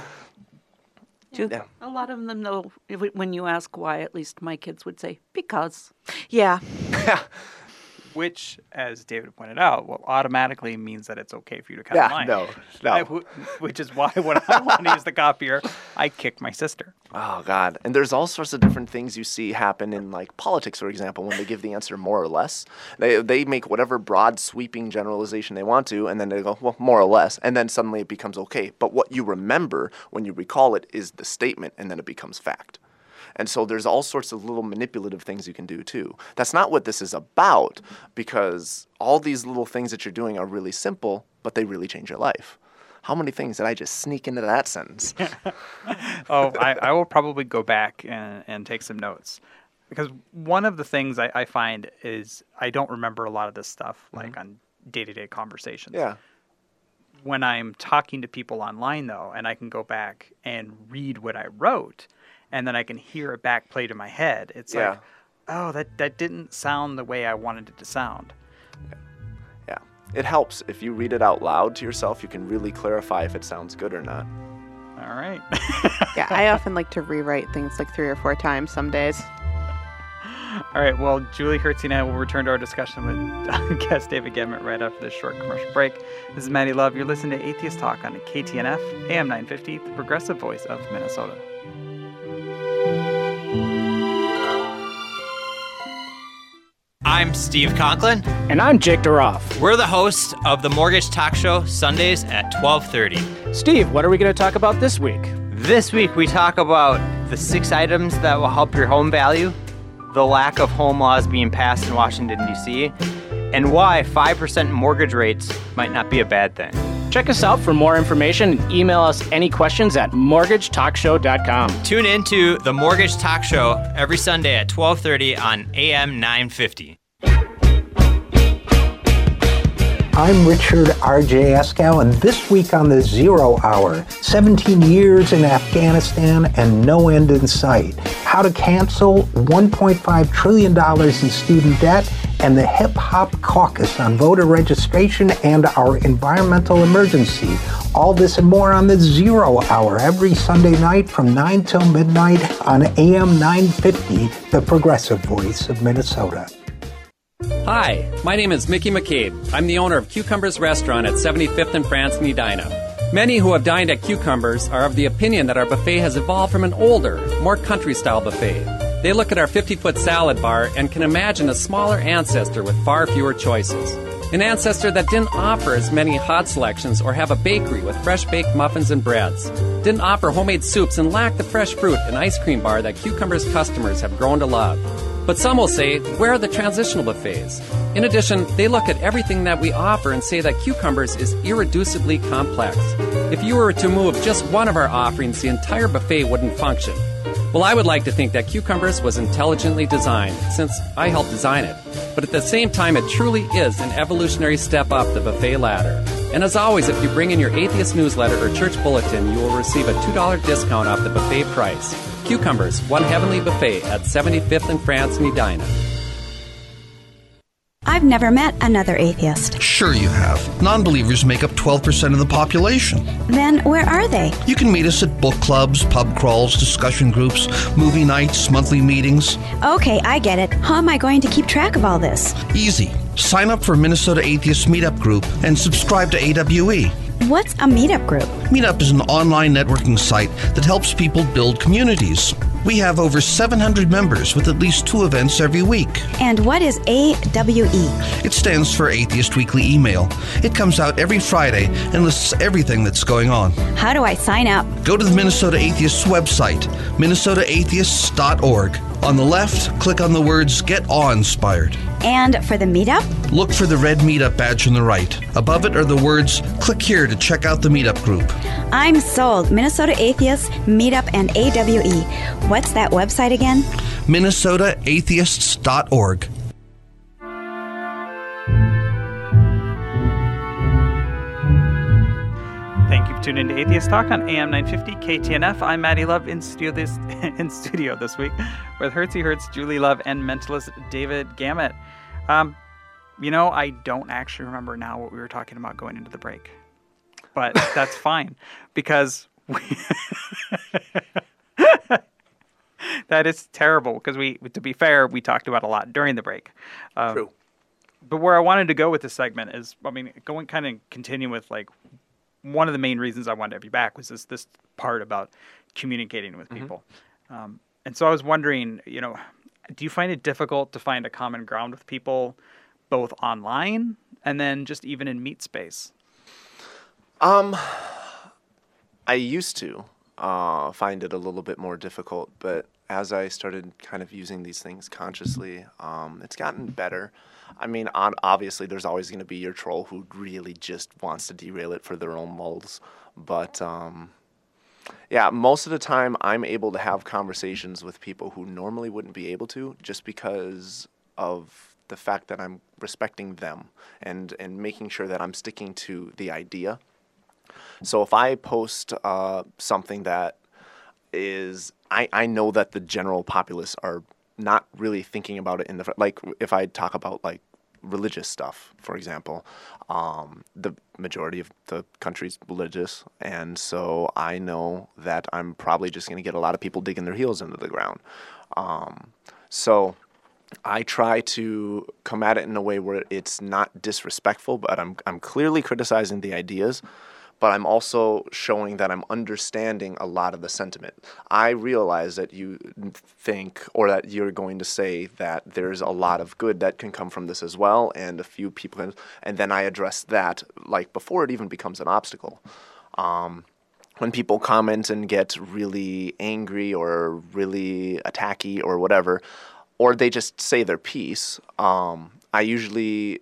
yeah. A lot of them, though, if- when you ask why, at least my kids would say because. Yeah. Which, as David pointed out, well, automatically means that it's okay for you to cut Yeah, in line. no, no. I- wh- which is why when I want to use the copier, I kick my sister. Oh, God. And there's all sorts of different things you see happen in, like, politics, for example, when they give the answer more or less. They they make whatever broad, sweeping generalization they want to, and then they go, well, more or less. And then suddenly it becomes okay. But what you remember when you recall it is the statement, and then it becomes fact. And so there's all sorts of little manipulative things you can do, too. That's not what this is about, because all these little things that you're doing are really simple, but they really change your life. How many things did I just sneak into that sentence? oh, I, I will probably go back and, and take some notes. Because one of the things I, I find is I don't remember a lot of this stuff, like mm-hmm. on day-to-day conversations. Yeah. When I'm talking to people online, though, and I can go back and read what I wrote, and then I can hear it back played in my head, it's yeah. like, oh, that, that didn't sound the way I wanted it to sound. Yeah. It helps. If you read it out loud to yourself, you can really clarify if it sounds good or not. All right. Yeah, I often like to rewrite things like three or four times some days. All right, well, Julie Hertz and I will return to our discussion with guest David Gamet right after this short commercial break. This is Maddie Love. You're listening to Atheist Talk on K T N F, A M nine fifty, the progressive voice of Minnesota. I'm Steve Conklin. And I'm Jake Duroff. We're the hosts of the Mortgage Talk Show, Sundays at twelve thirty. Steve, what are we going to talk about this week? This week we talk about the six items that will help your home value, the lack of home laws being passed in Washington, D C, and why five percent mortgage rates might not be a bad thing. Check us out for more information and email us any questions at mortgage talk show dot com. Tune in to the Mortgage Talk Show every Sunday at twelve thirty on A M nine fifty. I'm Richard R J Eskow, and this week on the Zero Hour, seventeen years in Afghanistan and no end in sight. How to cancel one point five trillion dollars in student debt, and the Hip Hop Caucus on voter registration and our environmental emergency. All this and more on the Zero Hour every Sunday night from nine till midnight on A M nine fifty, the progressive voice of Minnesota. Hi, my name is Mickey McCabe. I'm the owner of Cucumbers Restaurant at seventy-fifth and France in Edina. Many who have dined at Cucumbers are of the opinion that our buffet has evolved from an older, more country-style buffet. They look at our fifty-foot salad bar and can imagine a smaller ancestor with far fewer choices. An ancestor that didn't offer as many hot selections or have a bakery with fresh-baked muffins and breads. Didn't offer homemade soups and lacked the fresh fruit and ice cream bar that Cucumbers customers have grown to love. But some will say, where are the transitional buffets? In addition, they look at everything that we offer and say that Cucumbers is irreducibly complex. If you were to move just one of our offerings, the entire buffet wouldn't function. Well, I would like to think that Cucumbers was intelligently designed, since I helped design it. But at the same time, it truly is an evolutionary step up the buffet ladder. And as always, if you bring in your Atheist newsletter or church bulletin, you will receive a two dollars discount off the buffet price. Cucumbers, one heavenly buffet at seventy-fifth and France in Edina. I've never met another atheist. Sure you have. Non-believers make up twelve percent of the population. Then where are they? You can meet us at book clubs, pub crawls, discussion groups, movie nights, monthly meetings. Okay, I get it. How am I going to keep track of all this? Easy. Sign up for Minnesota Atheist Meetup Group and subscribe to A W E. What's a meetup group? Meetup is an online networking site that helps people build communities. We have over seven hundred members with at least two events every week. And what is A W E? It stands for Atheist Weekly Email. It comes out every Friday and lists everything that's going on. How do I sign up? Go to the Minnesota Atheists website, minnesota atheists dot org. On the left, click on the words Get Awe-Inspired. And for the meetup? Look for the red meetup badge on the right. Above it are the words, click here to check out the meetup group. I'm sold. Minnesota Atheists, Meetup, and A W E. What's that website again? minnesota atheists dot org. Thank you for tuning in to Atheist Talk on A M nine fifty K T N F. I'm Maddie Love in studio this in studio this week with Hertzy Hertz, Julie Love, and mentalist David Gamet. Um, you know, I don't actually remember now what we were talking about going into the break, but that's fine because we that is terrible because we, to be fair, we talked about a lot during the break. Um, True. but where I wanted to go with this segment is, I mean, going kind of continue with like one of the main reasons I wanted to have you back was this this part about communicating with people. Mm-hmm. Um, and so I was wondering, you know, do you find it difficult to find a common ground with people, both online and then just even in meet space? Um, I used to uh, find it a little bit more difficult, but as I started kind of using these things consciously, um, it's gotten better. I mean, on, obviously, there's always going to be your troll who really just wants to derail it for their own lulz. But, um, yeah, most of the time, I'm able to have conversations with people who normally wouldn't be able to just because of the fact that I'm respecting them and, and making sure that I'm sticking to the idea. So if I post uh, something that is, I, I know that the general populace are not really thinking about it in the, like if I talk about like religious stuff, for example, um, the majority of the country's religious. And so I know that I'm probably just going to get a lot of people digging their heels into the ground. Um, so I try to come at it in a way where it's not disrespectful, but I'm, I'm clearly criticizing the ideas. But I'm also showing that I'm understanding a lot of the sentiment. I realize that you think, or that you're going to say that there's a lot of good that can come from this as well, and a few people can, and then I address that like before it even becomes an obstacle. Um, when people comment and get really angry or really attacky or whatever, or they just say their piece, um, I usually...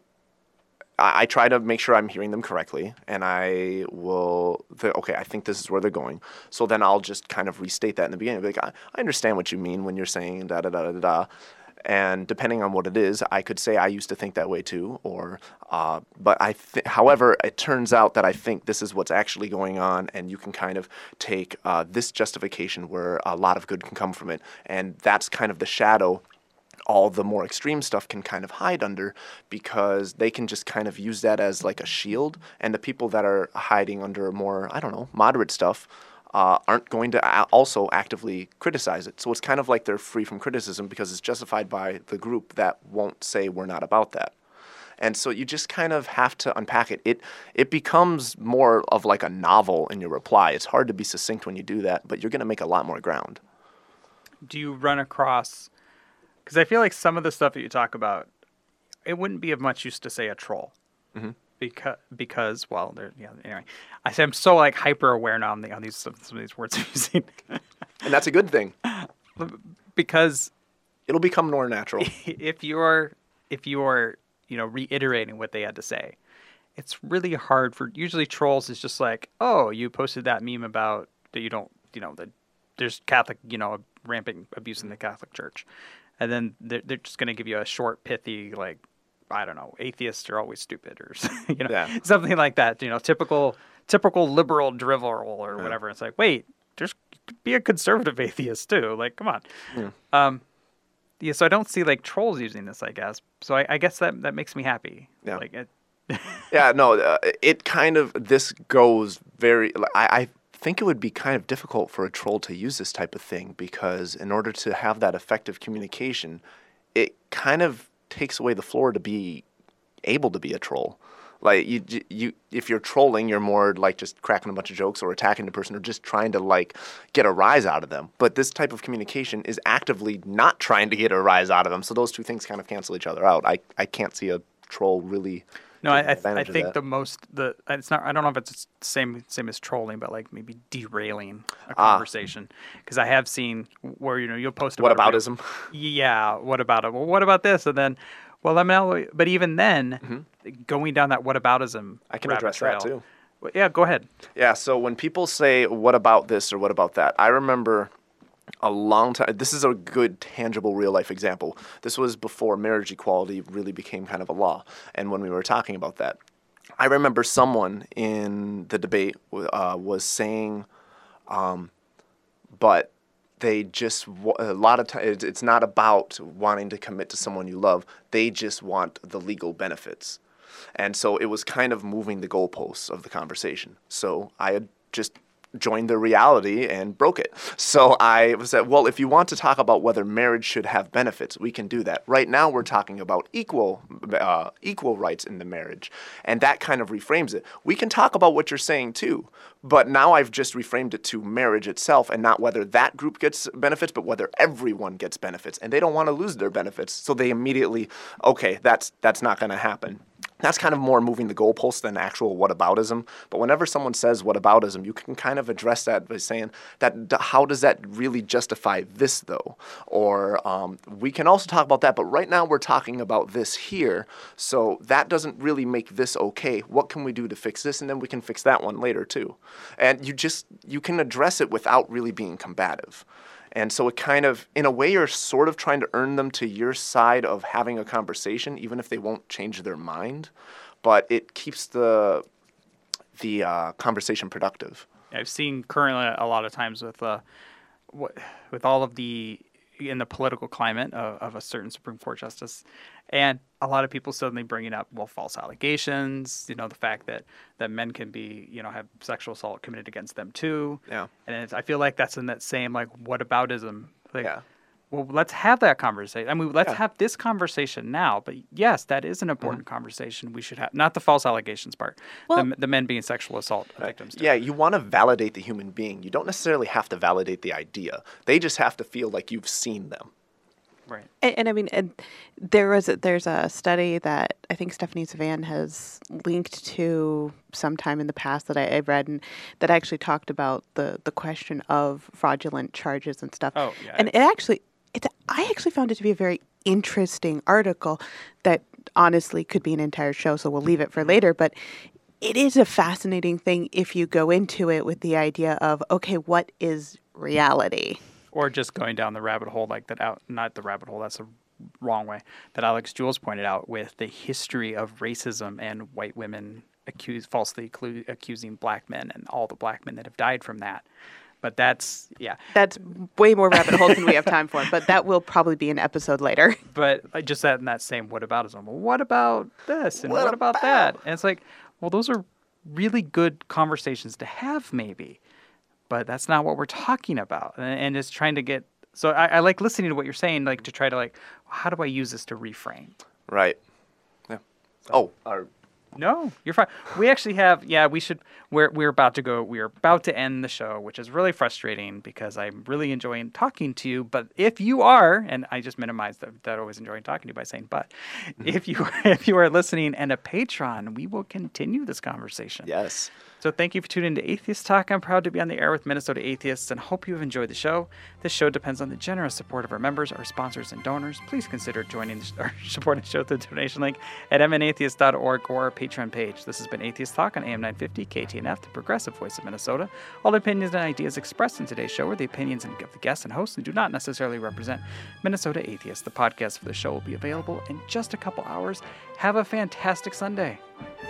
I try to make sure I'm hearing them correctly, and I will, th- okay, I think this is where they're going. So then I'll just kind of restate that in the beginning. Be like, I, I understand what you mean when you're saying da da da da da. And depending on what it is, I could say I used to think that way too, or, uh, but I, th- however, it turns out that I think this is what's actually going on, and you can kind of take uh, this justification where a lot of good can come from it, and that's kind of the shadow all the more extreme stuff can kind of hide under, because they can just kind of use that as like a shield, and the people that are hiding under more, I don't know, moderate stuff uh, aren't going to a- also actively criticize it. So it's kind of like they're free from criticism because it's justified by the group that won't say we're not about that. And so you just kind of have to unpack it. It it becomes more of like a novel in your reply. It's hard to be succinct when you do that, but you're going to make a lot more ground. Do you run across... Because I feel like some of the stuff that you talk about, it wouldn't be of much use to say a troll. Mm-hmm. Because, because, well, there, yeah. Anyway, I say I'm so like hyper aware now on, the, on these some of these words I'm using, and that's a good thing. Because it'll become more natural. If you're, if you're, you know, reiterating what they had to say, it's really hard for. Usually, trolls is just like, oh, you posted that meme about that you don't, you know, that there's Catholic, you know, rampant abuse in the Catholic Church. And then they're, they're just going to give you a short, pithy, like, I don't know, atheists are always stupid or you know, yeah. something like that. You know, typical typical liberal drivel or yeah. whatever. It's like, wait, there's be a conservative atheist too. Like, come on. Yeah. Um, yeah. So I don't see like trolls using this, I guess. So I, I guess that that makes me happy. Yeah. Like it. yeah. No. Uh, it kind of this goes very. I. I think it would be kind of difficult for a troll to use this type of thing, because in order to have that effective communication, it kind of takes away the floor to be able to be a troll. Like you, you, if you're trolling, you're more like just cracking a bunch of jokes or attacking the person or just trying to like get a rise out of them. But this type of communication is actively not trying to get a rise out of them. So those two things kind of cancel each other out. I, I can't see a troll really. No, I, I, th- I think the most the it's not. I don't know if it's the same same as trolling, but like maybe derailing a conversation. Because ah. I have seen where you know you'll post about whataboutism. Yeah, what about it? Well, what about this? And then, well, let me know. But even then, mm-hmm. going down that whataboutism, I can address trail, that too. Well, yeah, go ahead. Yeah. So when people say what about this or what about that, I remember. A long time. This is a good, tangible, real-life example. This was before marriage equality really became kind of a law. And when we were talking about that, I remember someone in the debate uh, was saying, um, but they just, a lot of times, it's not about wanting to commit to someone you love. They just want the legal benefits. And so it was kind of moving the goalposts of the conversation. So I had just joined the reality and broke it. So I said, well, if you want to talk about whether marriage should have benefits, we can do that. Right now we're talking about equal uh, equal rights in the marriage, and that kind of reframes it. We can talk about what you're saying too, but now I've just reframed it to marriage itself and not whether that group gets benefits, but whether everyone gets benefits, and they don't want to lose their benefits, so they immediately, okay, that's that's not going to happen. That's kind of more moving the goalposts than actual whataboutism. But whenever someone says whataboutism, you can kind of address that by saying that how does that really justify this though? Or um, we can also talk about that, but right now we're talking about this here. So that doesn't really make this okay. What can we do to fix this? And then we can fix that one later too. And you just, you can address it without really being combative. And so it kind of, in a way, you're sort of trying to earn them to your side of having a conversation, even if they won't change their mind. But it keeps the the uh, conversation productive. I've seen currently a lot of times with uh, what, with all of the in the political climate of, of a certain Supreme Court justice, and a lot of people suddenly bringing up, well, false allegations, you know, the fact that, that men can be, you know, have sexual assault committed against them too. Yeah. And it's, I feel like that's in that same, like, whataboutism. Like, yeah. Well, let's have that conversation. I mean, let's Yeah. have this conversation now. But yes, that is an important mm-hmm. conversation we should have. Not the false allegations part. Well, the, the men being sexual assault victims. Yeah, you want to validate the human being. You don't necessarily have to validate the idea. They just have to feel like you've seen them. Right. And, and I mean, and there was a, there's a study that I think Stephanie Savan has linked to sometime in the past that I, I've read, and that actually talked about the, the question of fraudulent charges and stuff. Oh, yeah. And it actually, it's, I actually found it to be a very interesting article that honestly could be an entire show, so we'll leave it for later. But it is a fascinating thing if you go into it with the idea of, okay, what is reality? Or just going down the rabbit hole like that out, not the rabbit hole, that's the wrong way, that Alex Jules pointed out with the history of racism and white women accuse, falsely accu- accusing black men and all the black men that have died from that. But that's, yeah. That's way more rabbit holes than we have time for, but that will probably be an episode later. But like, just that in that same whataboutism. Well, what about this? And what, what about, about that? And it's like, well, those are really good conversations to have maybe. But that's not what we're talking about. And, and it's trying to get, so I, I like listening to what you're saying, like to try to like, how do I use this to reframe? Right. Yeah. Oh, our... No, you're fine. We actually have, yeah, we should, we're, we're about to go, we're about to end the show, which is really frustrating because I'm really enjoying talking to you. But if you are, and I just minimized that, that always enjoying talking to you by saying, but if you, if you are listening and a patron, we will continue this conversation. Yes. So thank you for tuning in to Atheist Talk. I'm proud to be on the air with Minnesota Atheists and hope you have enjoyed the show. This show depends on the generous support of our members, our sponsors, and donors. Please consider joining the, or supporting the show through the donation link at m n atheist dot org or our Patreon page. This has been Atheist Talk on A M nine fifty K T N F, the progressive voice of Minnesota. All opinions and ideas expressed in today's show are the opinions of the guests and hosts and do not necessarily represent Minnesota Atheists. The podcast for the show will be available in just a couple hours. Have a fantastic Sunday.